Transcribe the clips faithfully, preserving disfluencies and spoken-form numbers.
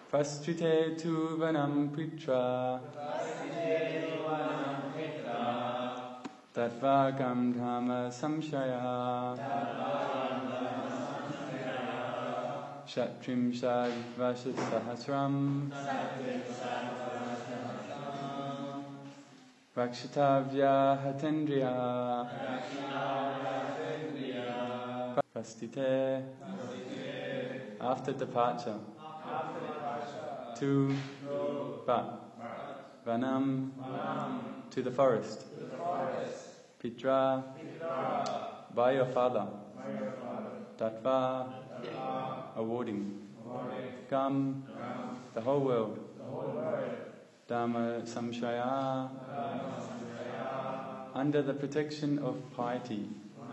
Prasthite tu vanam pitra Tatvagam dhamma samshaya Shatrim shad vasha sahasram Rakshitavya hatendriya Prasthite after departure to Ba Vanam to the forest Pitra by your father Tattva awarding Gam the whole world Dhamma samshaya under the protection of piety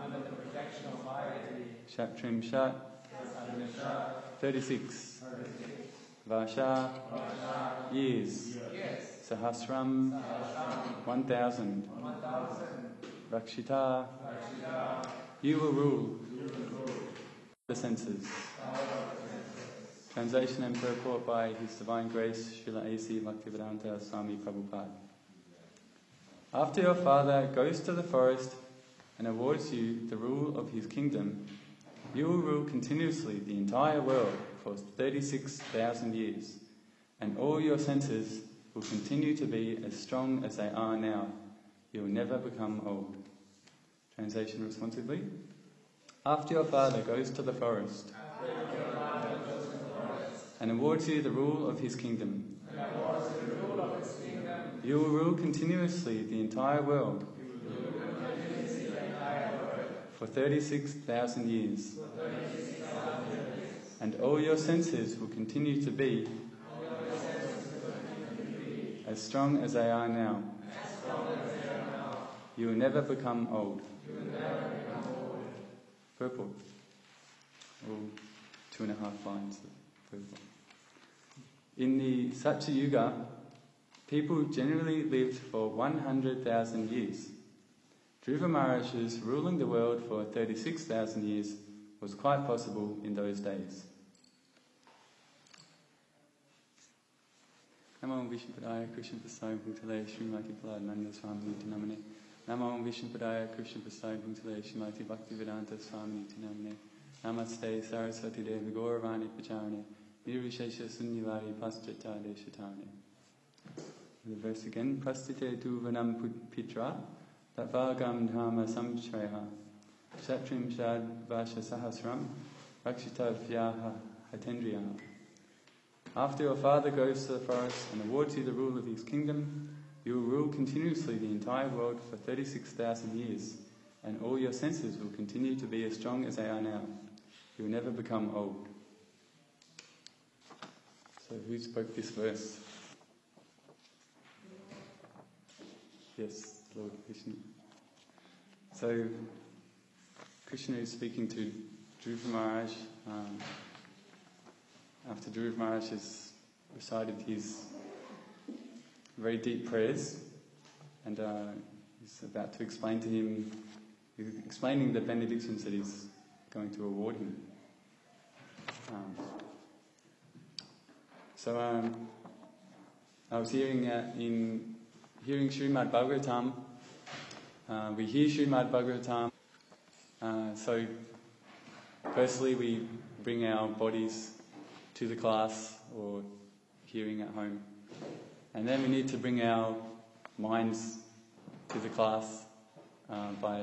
Shatrim Shat thirty-six Vasha years Sahasram one thousand Rakshita you will rule the senses. Translation and purport by His Divine Grace Srila A C Bhaktivedanta Swami Prabhupada. After your father goes to the forest and awards you the rule of his kingdom, you will rule continuously the entire world for thirty-six thousand years, and all your senses will continue to be as strong as they are now. You will never become old. Translation responsibly. After your father goes to the forest and awards you the rule of his kingdom, you will rule continuously the entire world for thirty-six thousand years, and all your senses will continue to be as strong as they are now. You will never become old. Purport. All two and a half lines of purport. In the Satya Yuga, people generally lived for one hundred thousand years. Dhruva Maharaj's ruling the world for thirty-six thousand years was quite possible in those days. Namo Vishnupadaya Krishna Prasad Bhutale Srimati Prahlad Swami Namane. Namo Vishnupadaya Krishna Prasad Bhutale Srimati Bhaktivedanta Swami Namane. Namaste Saraswati Devi Gauravani Pacharane Nirvishesha Sunnivari Paschata Deshatane. The verse again. Prasthite tu vanam pitra Tatvagam dhamma samshaya Shatrim shad vasha sahasram Rakshitavyaha hatendriya. After your father goes to the forest and awards you the rule of his kingdom, you will rule continuously the entire world for thirty-six thousand years, and all your senses will continue to be as strong as they are now. You will never become old. So who spoke this verse? Yes, Lord Krishna. So Krishna is speaking to Dhruva Maharaj um, after Dhruva Maharaj has recited his very deep prayers, and uh, he's about to explain to him, he's explaining the benedictions that he's going to award him. Um, so um, I was hearing uh, in hearing Srimad Bhagavatam. Uh, we hear Srimad Bhagavatam. Uh, so firstly we bring our bodies to the class or hearing at home. And then we need to bring our minds to the class uh, by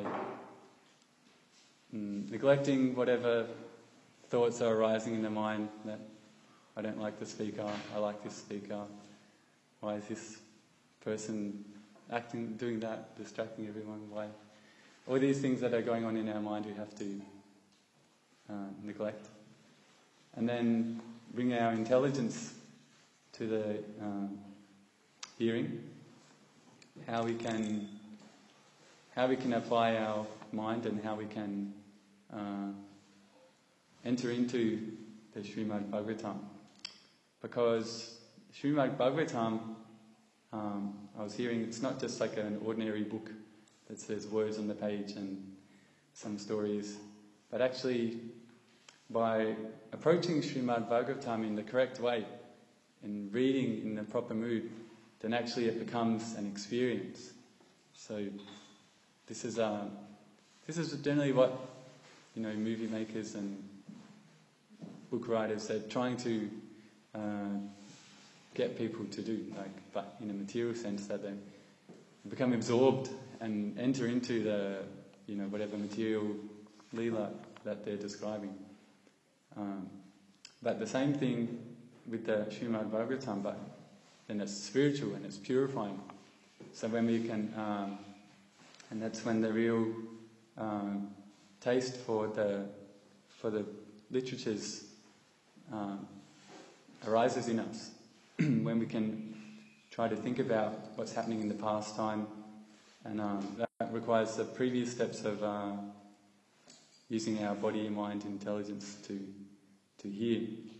mm, neglecting whatever thoughts are arising in the mind that I don't like the speaker, I like this speaker, why is this person acting, doing that, distracting everyone, why? All these things that are going on in our mind we have to uh, neglect. And then bring our intelligence to the um, hearing, how we can how we can apply our mind and how we can uh, enter into the Srimad Bhagavatam. Because Srimad Bhagavatam, um, I was hearing, it's not just like an ordinary book that says words on the page and some stories, but actually by approaching Srimad Bhagavatam in the correct way, and reading in the proper mood, then actually it becomes an experience. So this is uh, this is generally what, you know, movie makers and book writers are trying to uh, get people to do, like, but in a material sense, that they become absorbed and enter into the, you know, whatever material lila that they're describing. Um, but the same thing with the Srimad Bhagavatam, but then it's spiritual and it's purifying. So when we can, um, and that's when the real um, taste for the for the literatures um, arises in us. When we can try to think about what's happening in the past time, and um, that requires the previous steps of uh, using our body, mind, intelligence to to hear.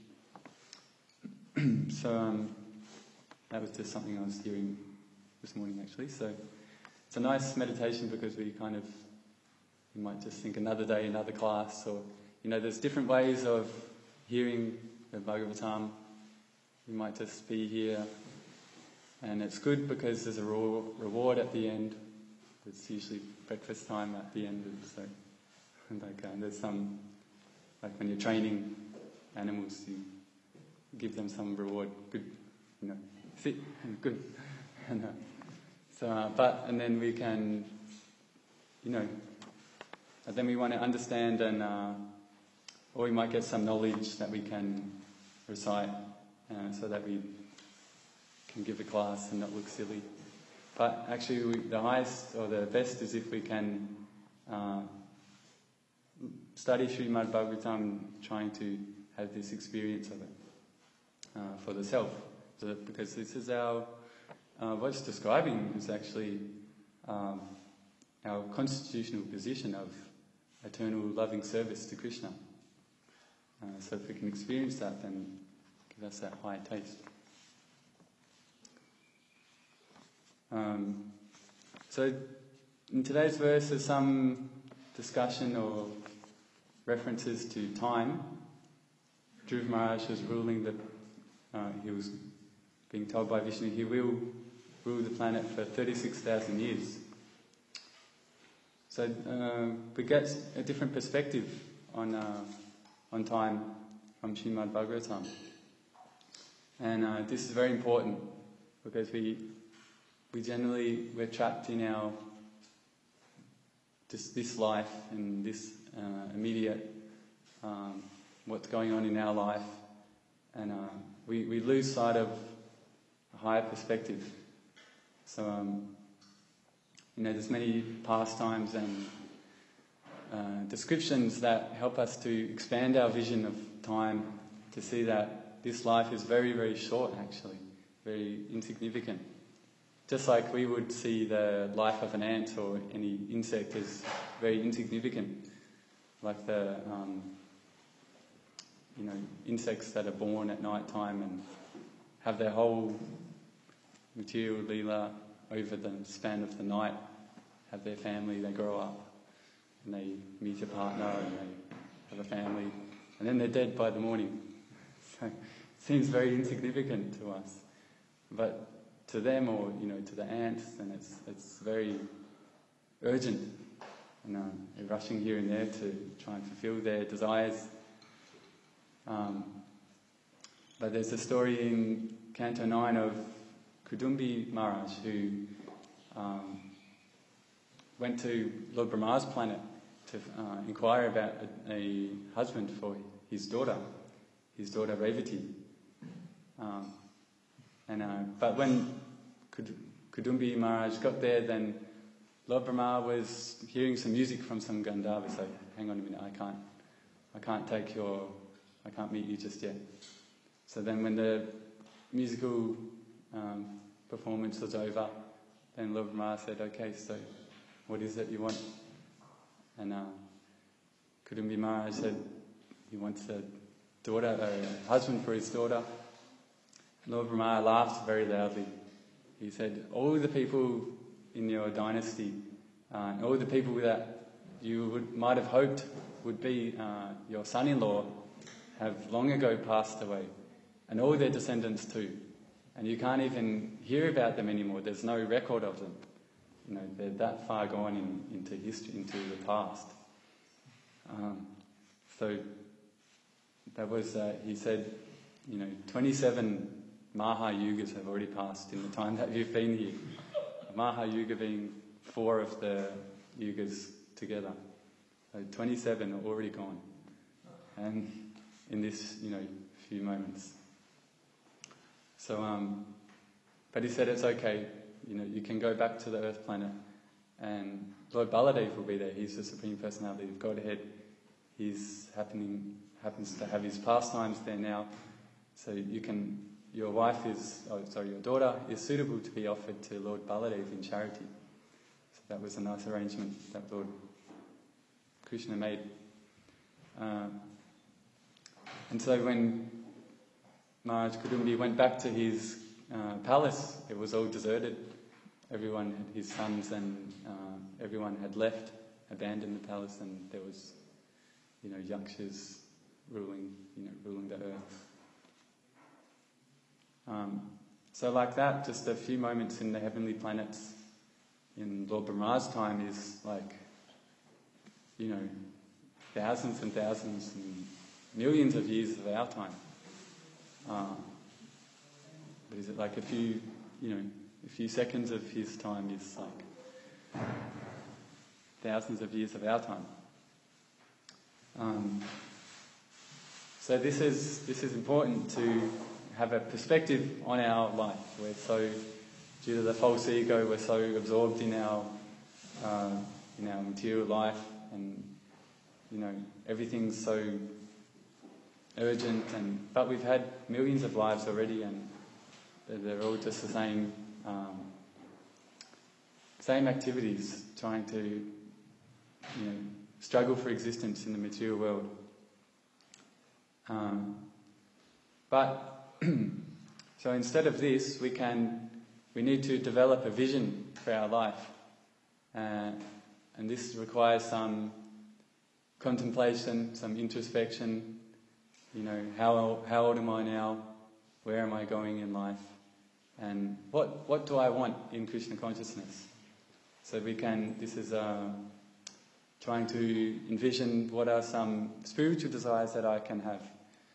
So um, that was just something I was hearing this morning, actually. So it's a nice meditation because we kind of, you might just think another day, another class, or, you know, there's different ways of hearing the Bhagavatam. You might just be here, and it's good because there's a reward at the end. It's usually breakfast time at the end, so like uh, there's some, like when you're training animals, you give them some reward. Good, you know, sit, good. And, uh, so, uh, but and then we can, you know, and then we want to understand, and uh, or we might get some knowledge that we can recite, uh, so that we can give a class and not look silly. But actually, we, the highest or the best is if we can uh, study Srimad Bhagavatam, trying to have this experience of it uh, for the self. So that, because this is our, uh, what it's describing is actually um, our constitutional position of eternal loving service to Krishna. Uh, so if we can experience that, then give us that high taste. Um, so in today's verse there's some discussion or references to time. Dhruva Maharaj was ruling that uh, he was being told by Vishnu he will rule the planet for thirty-six thousand years. So uh, we get a different perspective on uh, on time from Srimad Bhagavatam. And uh, this is very important because we we generally, we're trapped in our this, this life and this uh, immediate um, what's going on in our life, and uh, we, we lose sight of a higher perspective. So um, you know, there's many pastimes and uh, descriptions that help us to expand our vision of time, to see that this life is very, very short, actually, very insignificant. Just like we would see the life of an ant or any insect as very insignificant, like the um, you know, insects that are born at night time and have their whole material lila over the span of the night, have their family, they grow up and they meet a partner and they have a family, and then they're dead by the morning. So it seems very insignificant to us, but to them, or you know, to the ants, then it's it's very urgent, and uh, they're rushing here and there to try and fulfill their desires. Um, but there's a story in Canto nine of Kudumbi Maharaj who um, went to Lord Brahma's planet to uh, inquire about a, a husband for his daughter, his daughter Revati. Um, and uh, but when Kudumbi Maharaj got there, then Lord Brahma was hearing some music from some Gandharva. So, hang on a minute, I can't, I can't take your, I can't meet you just yet. So then, when the musical um, performance was over, then Lord Brahma said, "Okay, so what is it you want?" And uh, Kudumbi Maharaj said he wants a daughter, a husband for his daughter. Lord Brahma laughed very loudly. He said, "All the people in your dynasty, uh, all the people that you would, might have hoped would be uh, your son-in-law, have long ago passed away. and all their descendants too. And you can't even hear about them anymore. There's no record of them. You know, they're that far gone in, into history, into the past. Um, so that was, uh, he said, you know, twenty-seven Maha Yugas have already passed in the time that you've been here. Maha Yuga being four of the Yugas together. So twenty-seven are already gone. And in this, you know, few moments. So, um, but he said it's okay, you know, you can go back to the Earth planet and Lord Baladev will be there. He's the Supreme Personality of Godhead. He's happening, happens to have his pastimes there now. So you can, your wife is, oh sorry, your daughter is suitable to be offered to Lord Baladev in charity. So that was a nice arrangement that Lord Krishna made. Um, and so when Maharaj Kudumbi went back to his uh, palace, it was all deserted. Everyone, his sons and uh, everyone had left, abandoned the palace, and there was, you know, yakshas ruling, you know, ruling the earth. Um, so like that, just a few moments in the heavenly planets in Lord Brahma's time is like, you know, thousands and thousands and millions of years of our time. Uh, but is it like a few, you know, a few seconds of his time is like thousands of years of our time. Um, so this is this is important to have a perspective on our life. We're so, due to the false ego, we're so absorbed in our uh, in our material life, and you know everything's so urgent, and but we've had millions of lives already, and they're, they're all just the same um, same activities, trying to you know struggle for existence in the material world. Um, but so instead of this, we can we need to develop a vision for our life, uh, and this requires some contemplation, some introspection. You know, how how old am I now? Where am I going in life? And what what do I want in Krishna consciousness? So we can. This is uh, trying to envision what are some spiritual desires that I can have.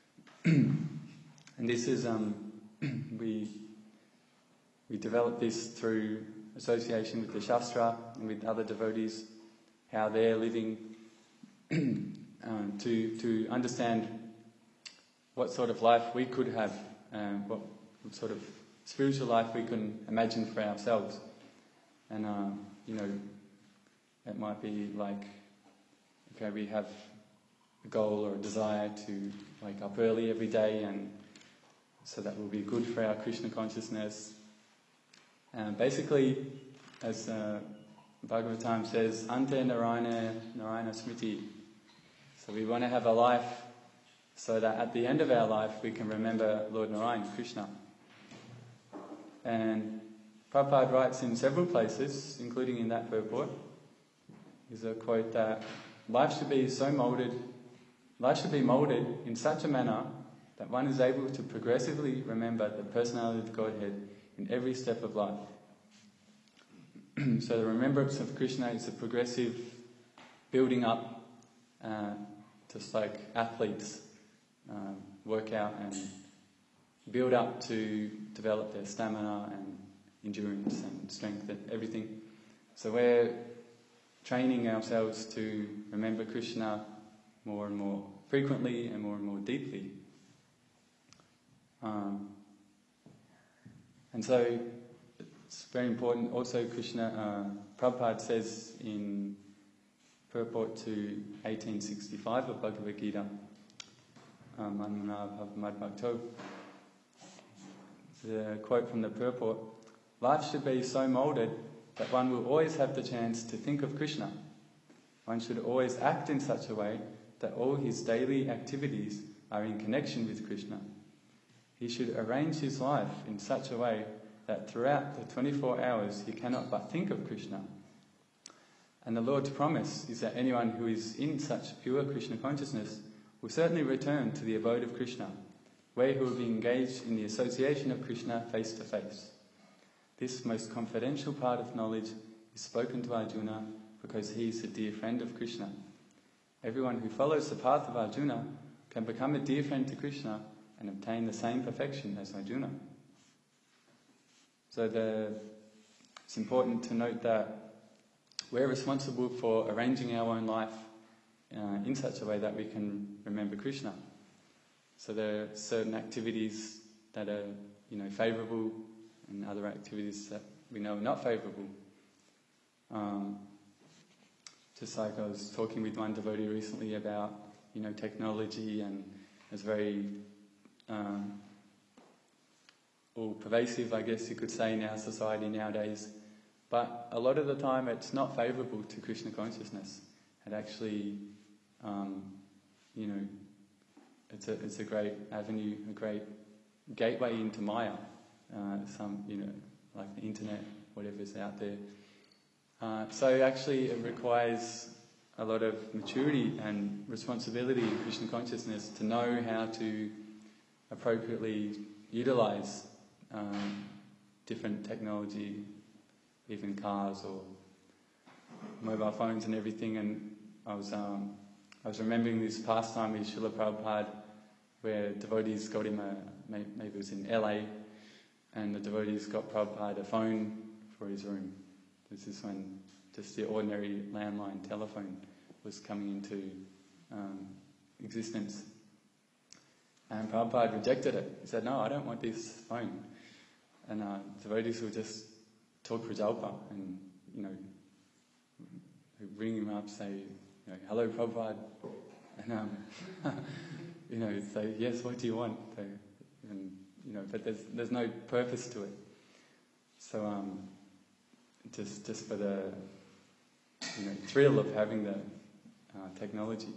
And this is um, we we develop this through association with the Shastra and with other devotees, how they're living, um, to to understand what sort of life we could have, um, what sort of spiritual life we can imagine for ourselves. And, uh, you know, it might be like, okay, we have a goal or a desire to wake up early every day, and so that will be good for our Krishna consciousness. And basically, as uh, Bhagavatam says, Ante Narayana, Narayana Smriti. So we want to have a life so that at the end of our life we can remember Lord Narayan, Krishna. And Prabhupada writes in several places, including in that purport, is a quote that life should be so moulded, life should be moulded in such a manner that one is able to progressively remember the personality of Godhead in every step of life. So the remembrance of Krishna is a progressive building up, uh, just like athletes um, work out and build up to develop their stamina and endurance and strength and everything. So we're training ourselves to remember Krishna more and more frequently and more and more deeply. Um, and so it's very important. Also, Krishna, uh, Prabhupada says in purport to eighteen sixty-five of Bhagavad Gita, um, the quote from the purport, life should be so moulded that one will always have the chance to think of Krishna. One should always act in such a way that all his daily activities are in connection with Krishna. He should arrange his life in such a way that throughout the twenty-four hours he cannot but think of Krishna. And the Lord's promise is that anyone who is in such pure Krishna consciousness will certainly return to the abode of Krishna, where he will be engaged in the association of Krishna face to face. This most confidential part of knowledge is spoken to Arjuna because he is a dear friend of Krishna. Everyone who follows the path of Arjuna can become a dear friend to Krishna and obtain the same perfection as Arjuna. So the, it's important to note that we're responsible for arranging our own life uh, in such a way that we can remember Krishna. So there are certain activities that are, you know, favourable, and other activities that we know are not favourable. Um, just like I was talking with one devotee recently about, you know, technology, and it's very um, all pervasive, I guess you could say, in our society nowadays. But a lot of the time it's not favourable to Krishna consciousness. It actually, um, you know, it's a it's a great avenue, a great gateway into Maya. Uh, some, you know, like the internet, whatever's out there. Uh, so actually it requires a lot of maturity and responsibility in Krishna consciousness to know how to appropriately utilise um, different technology, even cars or mobile phones and everything. And I was um, I was remembering this pastime with Srila Prabhupada, where devotees got him a, maybe it was in L A, and the devotees got Prabhupada a phone for his room. This is when just the ordinary landline telephone was coming into um, existence. And Prabhupada rejected it. He said, "No, I don't want this phone." And uh, devotees would just talk Prajalpa and, you know, ring him up, say, you know, "Hello, Prabhupada," and um, you know, say, "Yes, what do you want?" So, and you know, but there's there's no purpose to it. So um, just just for the, you know, thrill of having the uh, technology,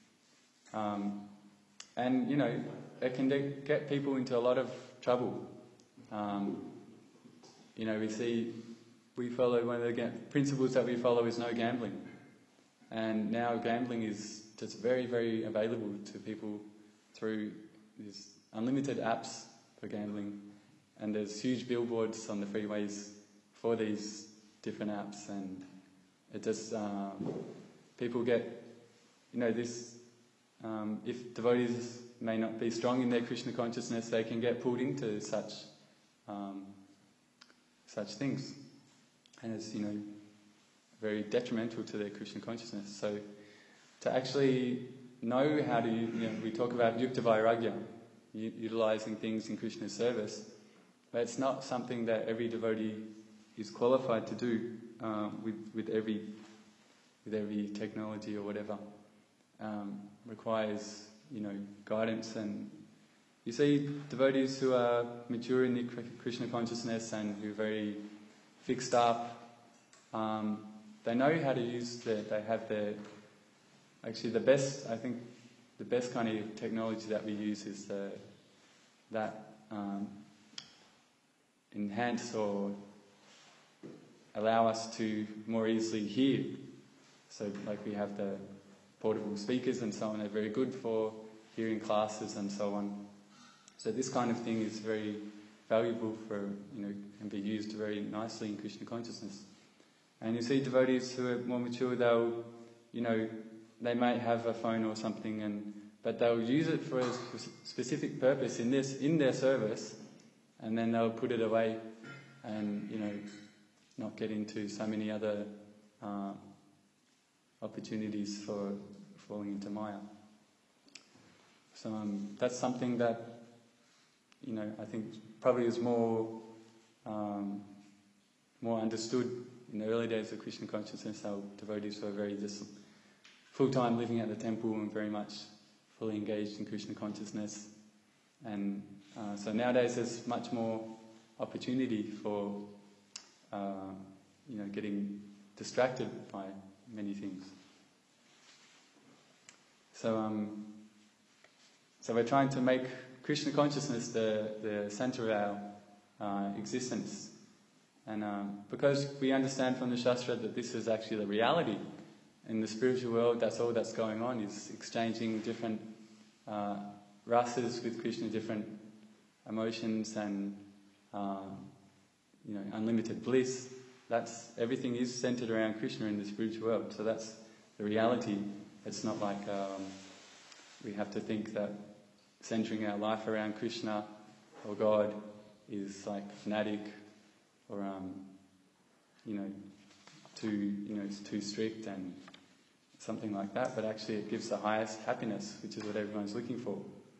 um, and you know, it can de- get people into a lot of trouble. Um, you know, we see we follow one of the ga- principles that we follow is no gambling, and now gambling is just very very available to people through these unlimited apps for gambling, and there's huge billboards on the freeways for these different apps, and it just um, people get, you know, this um, if devotees may not be strong in their Krishna consciousness, they can get pulled into such um, such things, and it's, you know, very detrimental to their Krishna consciousness. So to actually know how to, you know, we talk about yukta vairagya, utilising things in Krishna's service, but it's not something that every devotee is qualified to do um, with with every with every technology or whatever. Um, requires, you know, guidance. And you see devotees who are mature in the Krishna consciousness and who are very fixed up, um, they know how to use their, they have their, actually the best, I think the best kind of technology that we use is the, that um, enhance or allow us to more easily hear. So like we have the portable speakers and so on, they're very good for hearing classes and so on. So this kind of thing is very valuable for, you know, can be used very nicely in Krishna consciousness. And you see devotees who are more mature, they'll, you know, they might have a phone or something, and but they'll use it for a specific purpose in this in their service, and then they'll put it away, and, you know, not get into so many other uh, opportunities for falling into Maya. So um, that's something that, you know, I think probably is more um, more understood in the early days of Krishna consciousness. How devotees were very just full-time living at the temple and very much fully engaged in Krishna consciousness. And uh, so nowadays there's much more opportunity for, uh, you know, getting distracted by many things. So, um, so we're trying to make Krishna consciousness the, the centre of our uh, existence. And um, because we understand from the Shastra that this is actually the reality, in the spiritual world, that's all that's going on, is exchanging different uh, rasas with Krishna, different emotions and um, you know, unlimited bliss. That's everything is centered around Krishna in the spiritual world. So that's the reality. It's not like um, we have to think that centering our life around Krishna or God is like fanatic or um, you know too you know it's too strict and something like that. But actually, it gives the highest happiness, which is what everyone's looking for.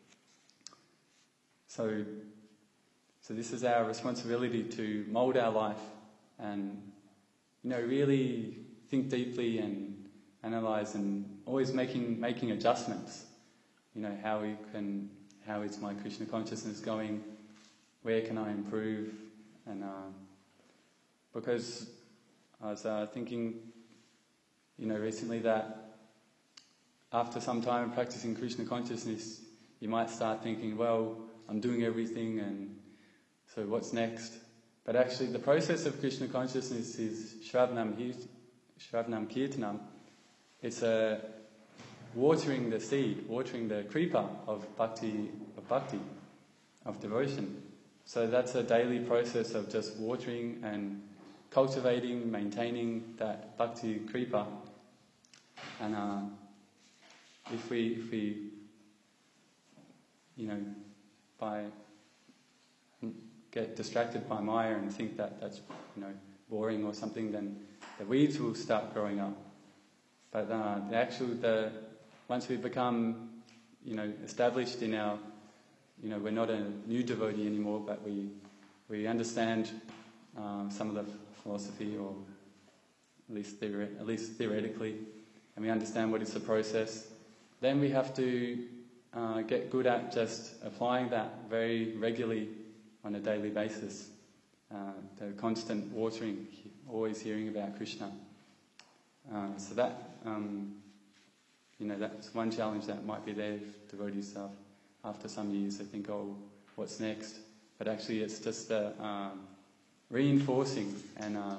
So, so this is our responsibility to mould our life and you know really think deeply and analyse and always making making adjustments. You know, how we can, how is my Krishna consciousness going? Where can I improve? And uh, because I was uh, thinking, you know, recently that after some time practicing Krishna consciousness, you might start thinking, well, I'm doing everything, and so what's next? But actually, the process of Krishna consciousness is Shravanam, Shravanam Kirtanam. It's a watering the seed, watering the kripa of bhakti, of bhakti, of devotion. So that's a daily process of just watering and cultivating, maintaining that bhakti kripa. And uh, if we, if we, you know, by get distracted by Maya and think that that's, you know, boring or something, then the weeds will start growing up. But uh, the actual, the once we become, you know, established in our, you know, we're not a new devotee anymore, but we we understand uh, some of the philosophy, or at least theore- at least theoretically, and we understand what is the process. Then we have to uh, get good at just applying that very regularly on a daily basis. Uh, the constant watering, always hearing about Krishna. Uh, so that. Um, You know, that's one challenge that might be there if devotees uh, after some years they think, oh, what's next? But actually it's just uh, um, reinforcing and uh,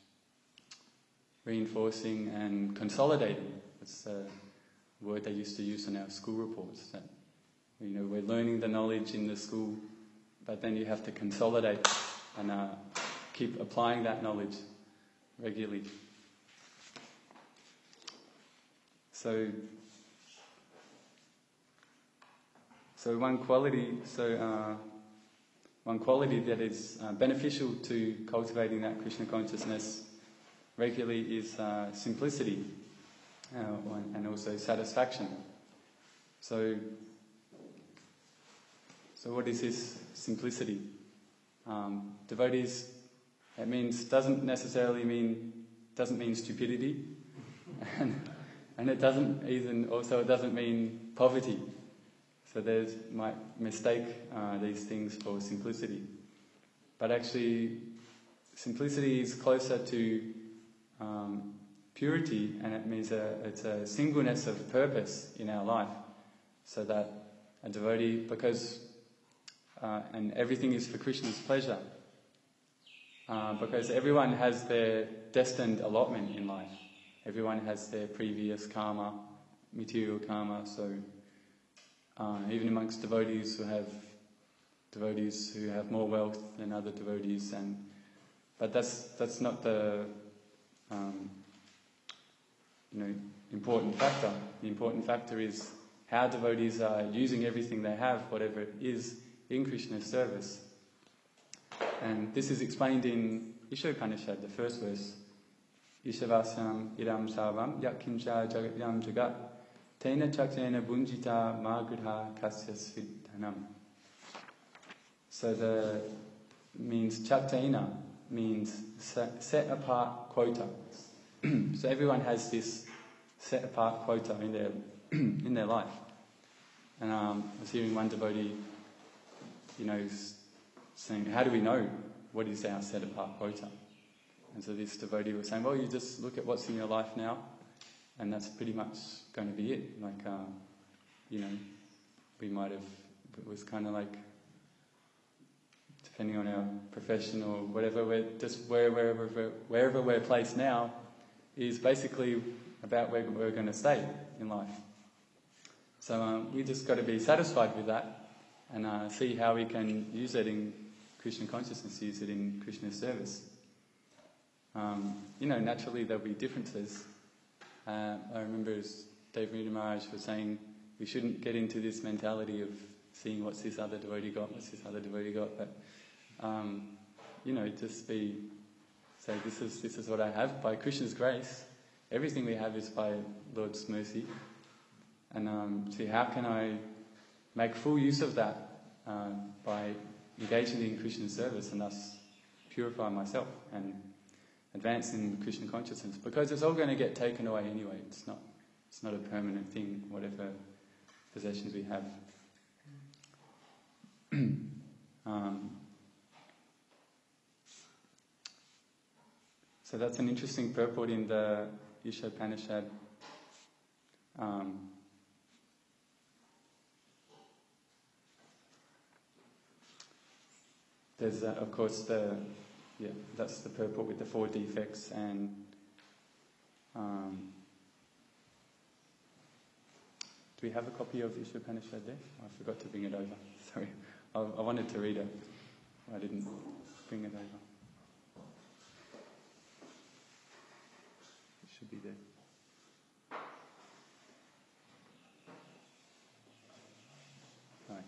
reinforcing and consolidating. It's the word they used to use in our school reports. That, you know, we're learning the knowledge in the school, but then you have to consolidate and uh, keep applying that knowledge regularly. So, so one quality, so uh, one quality that is uh, beneficial to cultivating that Krishna consciousness regularly is uh, simplicity uh, and also satisfaction. So, so what is this simplicity? Um, devotees, it means doesn't necessarily mean doesn't mean stupidity. and, And it doesn't even, also it doesn't mean poverty. So there's might mistake uh, these things for simplicity. But actually, simplicity is closer to um, purity, and it means a, it's a singleness of purpose in our life. So that a devotee, because, uh, and everything is for Krishna's pleasure. Uh, because everyone has their destined allotment in life. Everyone has their previous karma, material karma, so uh, even amongst devotees who have devotees who have more wealth than other devotees, and but that's that's not the um, you know important factor. The important factor is how devotees are using everything they have, whatever it is, in Krishna's service. And this is explained in Ishopanishad, the first verse. Ishavasam idam sarvam yakkincha jagatyam jagat tena chaktena bunjita magridha kasya svidhanam. So the means chaktena means set, set apart quota. So everyone has this set apart quota in their in their life. And um, I was hearing one devotee, you know, saying, how do we know what is our set apart quota? And so this devotee was saying, well, you just look at what's in your life now, and that's pretty much going to be it. Like, uh, you know, we might have, it was kind of like, depending on our profession or whatever, we're just where, wherever, wherever we're placed now is basically about where we're going to stay in life. So um, we just got to be satisfied with that and uh, see how we can use it in Krishna consciousness, use it in Krishna's service. Um, you know, naturally there'll be differences. Uh, I remember as Dave Mudra Maharaj was saying, we shouldn't get into this mentality of seeing what's this other devotee got, what's this other devotee got, but um, you know, just be say this is this is what I have by Krishna's grace. Everything we have is by Lord's mercy, and um, see how can I make full use of that uh, by engaging in Krishna's service and thus purify myself and advance in Krishna consciousness, because it's all going to get taken away anyway. It's not it's not a permanent thing, whatever possessions we have. um, so that's an interesting purport in the Ishopanishad. Um, there's, uh, of course, the yeah, that's the purport with the four defects and. Um, Do we have a copy of the Ishopanishad there? I forgot to bring it over. Sorry. I, I wanted to read it. I didn't bring it over. It should be there. Right.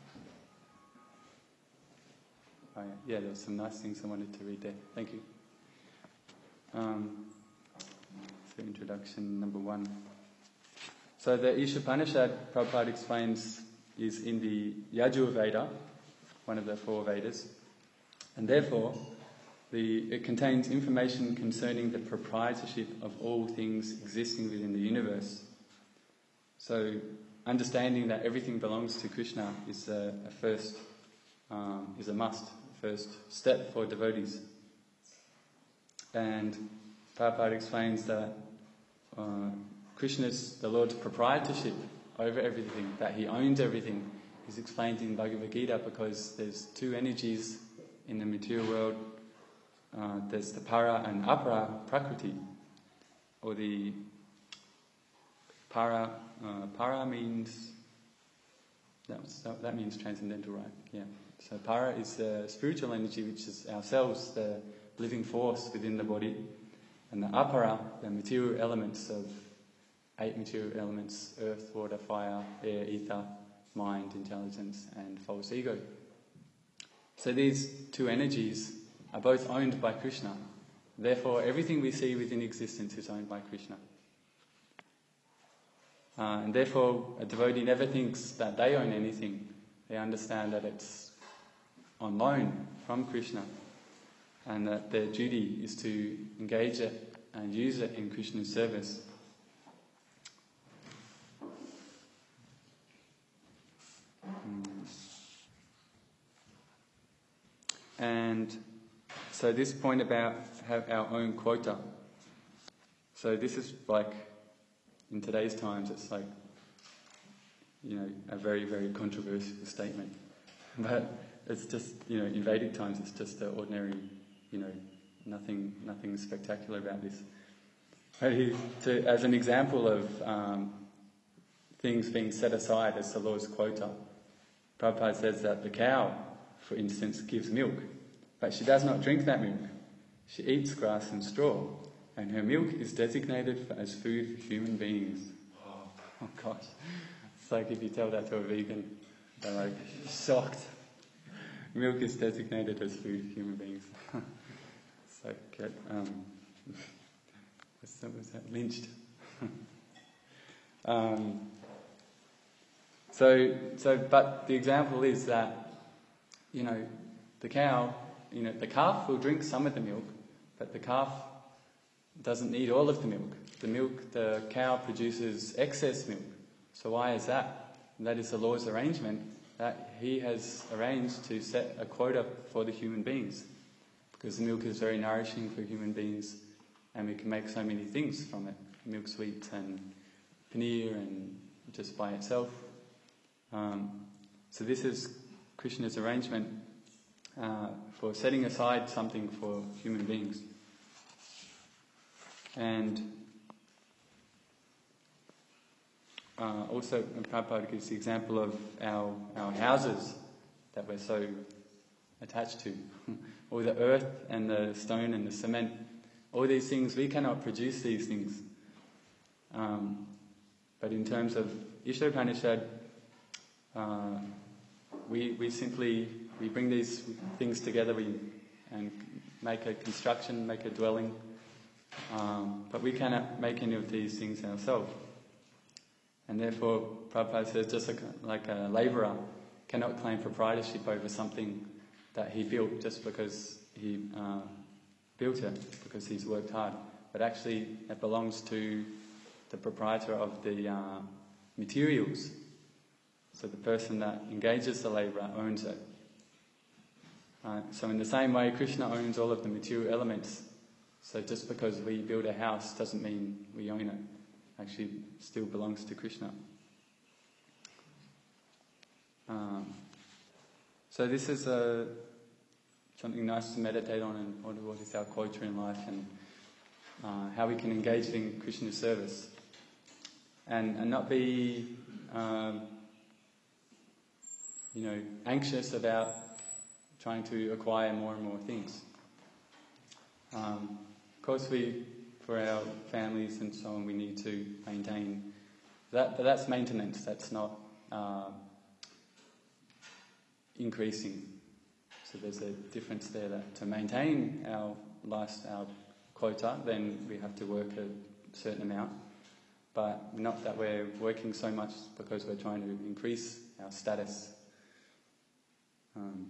Oh, yeah. yeah, there were some nice things I wanted to read there. Thank you. Um, so introduction number one. So the Ishopanishad, Prabhupada explains, is in the Yajur Veda, one of the four Vedas, and therefore the, it contains information concerning the proprietorship of all things existing within the universe. So understanding that everything belongs to Krishna is a, a first, um, is a must, first step for devotees. And Prabhupada explains that uh, Krishna's, the Lord's proprietorship over everything, that he owns everything, is explained in Bhagavad Gita because there's two energies in the material world. Uh, there's the para and apara prakriti, or the para. Uh, para means that, was, that means transcendental, right? Yeah. So para is the spiritual energy, which is ourselves, the living force within the body, and the apara, the material elements of eight material elements: earth, water, fire, air, ether, mind, intelligence, and false ego. So these two energies are both owned by Krishna. Therefore, everything we see within existence is owned by Krishna. Uh, and therefore, a devotee never thinks that they own anything. They understand that it's on loan from Krishna, and that their duty is to engage it and use it in Krishna's service. And so this point about have our own quota. So this is like, in today's times, it's like, you know, a very, very controversial statement. But it's just, you know, in Vedic times, it's just an ordinary, you know, nothing, nothing spectacular about this. But he, to, as an example of um, things being set aside as the Lord's quota, Prabhupada says that the cow, for instance, gives milk, but she does not drink that milk. She eats grass and straw, and her milk is designated for, as food for human beings. Oh, oh gosh. It's like if you tell that to a vegan, they're like shocked. Milk is designated as food for human beings. So get, um, what's that, what's that? Lynched. um, so, so, but the example is that, you know, the cow, you know, the calf will drink some of the milk, but the calf doesn't need all of the milk. The milk, the cow produces excess milk. So why is that? And that is the Lord's arrangement, that he has arranged to set a quota for the human beings, because the milk is very nourishing for human beings, and we can make so many things from it: milk sweets and paneer, and just by itself. Um, so this is Krishna's arrangement uh, for setting aside something for human beings. And uh, also Prabhupada gives the example of our, our houses that we're so attached to. All the earth and the stone and the cement, all these things, we cannot produce these things. Um, but in terms of Ishvara Upanishad, uh, we, we simply, we bring these things together we, and make a construction, make a dwelling, um, but we cannot make any of these things ourselves. And therefore, Prabhupada says, just like, like a labourer cannot claim proprietorship over something that he built just because he uh, built it, because he's worked hard. But actually, it belongs to the proprietor of the uh, materials. So the person that engages the labourer owns it. Uh, so in the same way, Krishna owns all of the material elements. So just because we build a house doesn't mean we own it. Actually, still belongs to Krishna. Um, so this is a, something nice to meditate on, and what, what is our quota in life, and uh, how we can engage in Krishna's service, and and not be, um, you know, anxious about trying to acquire more and more things. Um, of course, we, for our families and so on, we need to maintain that, but that's maintenance. That's not uh, increasing. So there's a difference there. That to maintain our last our quota, then we have to work a certain amount. But not that we're working so much because we're trying to increase our status. Um,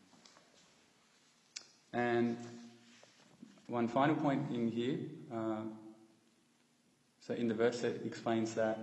and one final point in here. Uh, so in the verse it explains that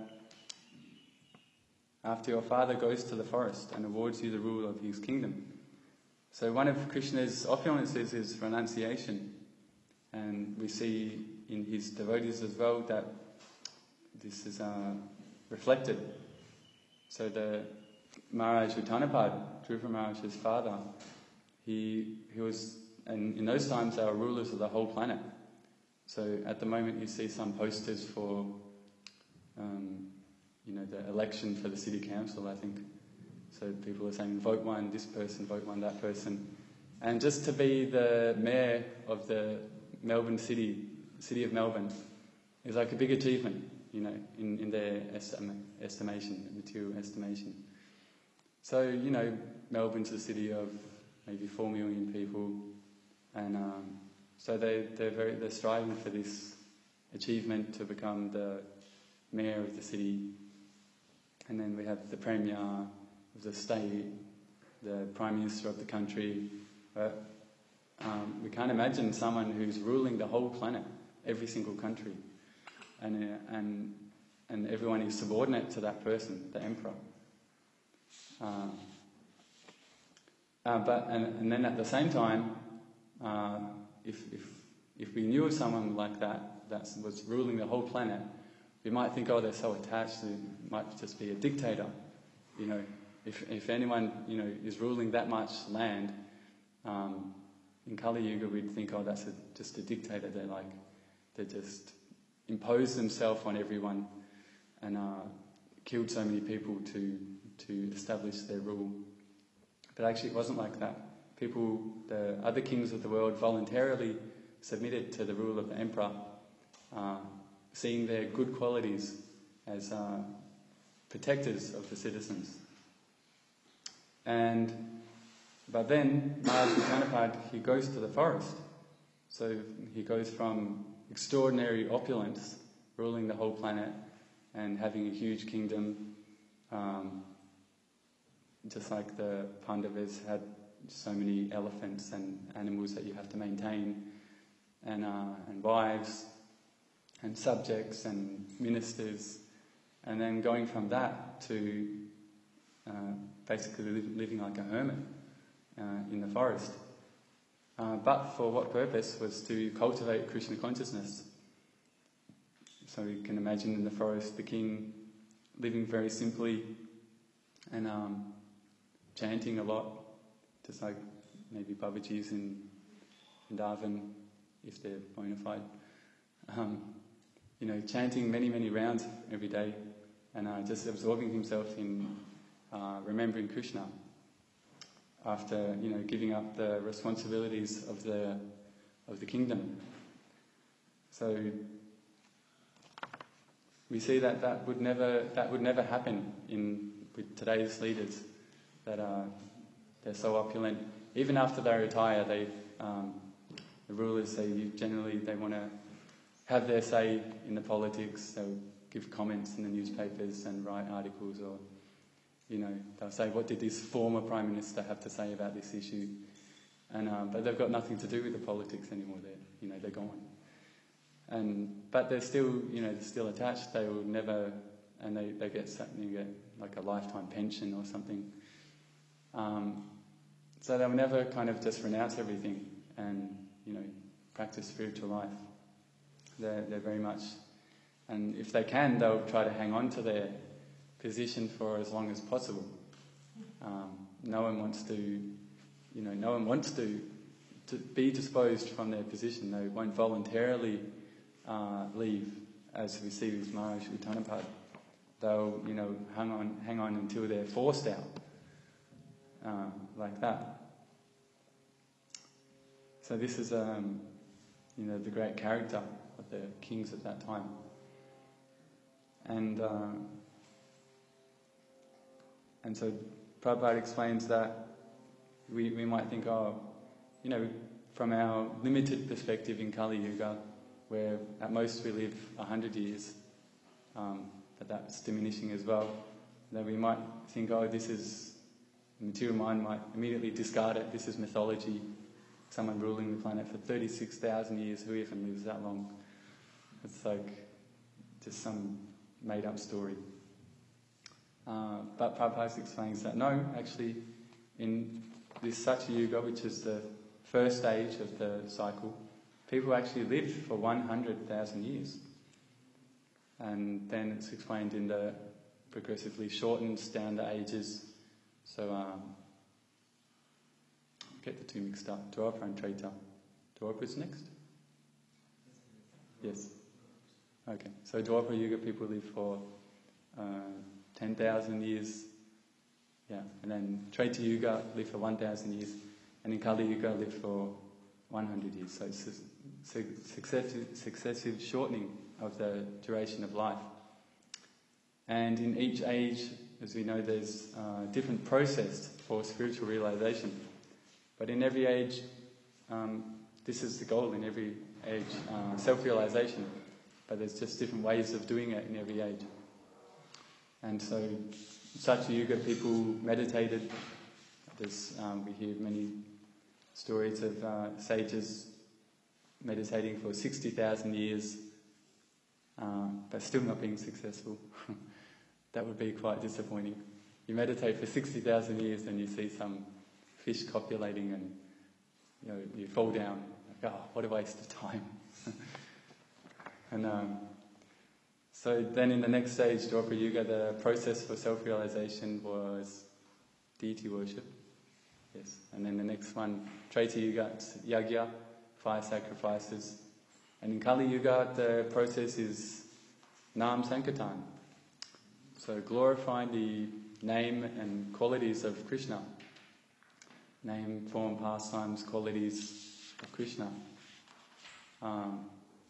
after your father goes to the forest and awards you the rule of his kingdom. So one of Krishna's opulences is renunciation. And we see in his devotees as well that this is uh, reflected. So the Maharaj Uttanapad, Dhruva Maharaj's father, he he was, and in those times they were rulers of the whole planet. So at the moment you see some posters for, um, you know, the election for the city council, I think. So people are saying, vote one, this person, vote one, that person. And just to be the mayor of the Melbourne city, city of Melbourne, is like a big achievement, you know, in, in their estima- estimation, material estimation. So, you know, Melbourne's a city of maybe four million people, and um, so they, they're very, they're striving for this achievement to become the mayor of the city. And then we have the premier of the state, the prime minister of the country. But um, we can't imagine someone who's ruling the whole planet, every single country, and uh, and and everyone is subordinate to that person, the emperor. Uh, uh, but and, and then at the same time, uh, if if if we knew of someone like that that was ruling the whole planet, we might think, oh, they're so attached, it might just be a dictator. You know, if if anyone you know is ruling that much land, um, in Kali Yuga we'd think, oh, that's a, just a dictator. They're like, they just impose themselves on everyone and uh, killed so many people to to establish their rule. But actually, it wasn't like that. People, the other kings of the world, voluntarily submitted to the rule of the emperor, uh, seeing their good qualities as uh, protectors of the citizens. And but then Maharaj Uttanapad, he goes to the forest. So he goes from extraordinary opulence, ruling the whole planet and having a huge kingdom, um, just like the Pandavas had so many elephants and animals that you have to maintain, and uh, and wives and subjects and ministers, and then going from that to uh, basically li- living like a hermit uh, in the forest. Uh, but for what purpose? Was to cultivate Krishna consciousness. So you can imagine in the forest the king living very simply and um, chanting a lot, just like maybe Babaji's in, in Darwin, if they're bona fide. Um, you know, chanting many, many rounds every day, and uh, just absorbing himself in uh, remembering Krishna after, you know, giving up the responsibilities of the of the kingdom. So we see that that would never that would never happen in with today's leaders, that uh, they're so opulent. Even after they retire, they um, the rulers, they generally they want to have their say in the politics. They'll give comments in the newspapers and write articles, or, you know, they'll say, what did this former prime minister have to say about this issue? And um, but they've got nothing to do with the politics anymore. They're, you know, they're gone. And but they're still, you know, they're still attached. They will never, and they, they get something, you get like a lifetime pension or something. Um, so they'll never kind of just renounce everything and, you know, practice spiritual life. They're they're very much, and if they can, they'll try to hang on to their position for as long as possible. Um, no one wants to, you know, no one wants to to be disposed from their position. They won't voluntarily uh, leave, as we see with Maharaj Uttanapad. They'll, you know, hang on, hang on until they're forced out, uh, like that. So this is, um, you know, the great character of the kings at that time. And uh, and so Prabhupada explains that we we might think, oh, you know, from our limited perspective in Kali Yuga, where at most we live a hundred years, um, but that's diminishing as well, that we might think, oh, this is, the material mind might immediately discard it, this is mythology, someone ruling the planet for thirty-six thousand years, who even lives that long? It's like just some made-up story. Uh, but Prabhupada explains that no, actually, in this Satya Yuga, which is the first stage of the cycle, people actually live for one hundred thousand years. And then it's explained in the progressively shortened down the ages. So, um, get the two mixed up, Dwapara and Treta. Dwapara's next? Yes. Okay, so Dwapara Yuga people live for uh, ten thousand years. Yeah, and then Treta Yuga live for one thousand years. And in Kali Yuga live for one hundred years. So it's a successive, successive shortening of the duration of life. And in each age, as we know, there's a different process for spiritual realization. But in every age, um, this is the goal in every age, uh, self-realization. But there's just different ways of doing it in every age. And so, Satya Yuga people meditated. There's, um, we hear many stories of uh, sages meditating for sixty thousand years, uh, but still not being successful. That would be quite disappointing. You meditate for sixty thousand years and you see some fish copulating and, you know, you fall down. Like, oh, what a waste of time. and um, so then in the next stage, Dwapara Yuga, the process for self-realization was deity worship. Yes, and then the next one, Treta Yuga, yagya, fire sacrifices. And in Kali Yuga, the process is Nam Sankirtan. So glorifying the name and qualities of Krishna. Name, form, pastimes, qualities of Krishna. Um,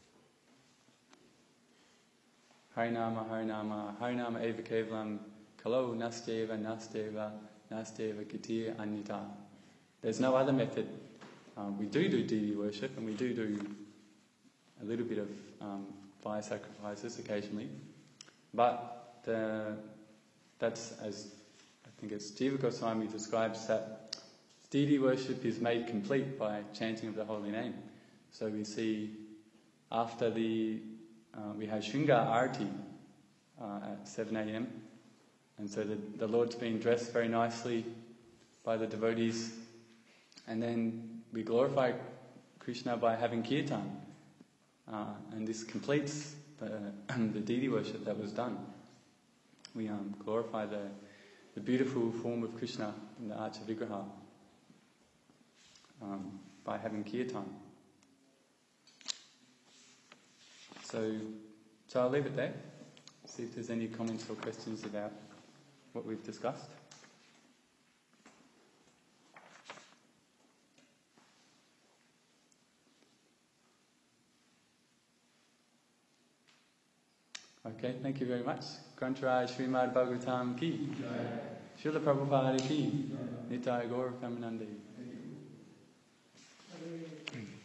Harinama, Harinama, Harinama eva kevalam, kalo nasteva, nasteva, nasteva kitir anyata. There's no other method. Um, we do do deity worship, and we do do a little bit of um, fire sacrifices occasionally, but the, that's, as I think it's Jiva Goswami describes, that deity worship is made complete by chanting of the holy name. So we see after the uh, we have Shringa Arati uh, at seven a.m. and so the, the Lord's being dressed very nicely by the devotees, and then we glorify Krishna by having kirtan, uh, and this completes the, the deity worship that was done. We um, glorify the, the beautiful form of Krishna in the Archa Vigraha um, by having kirtan. So, so I'll leave it there. see if there's any comments or questions about what we've discussed. Okay, thank you very much. Grantaraj Srimad Bhagavatam ki, Srila Prabhupada ki, Nitai Gaur Kamanandi.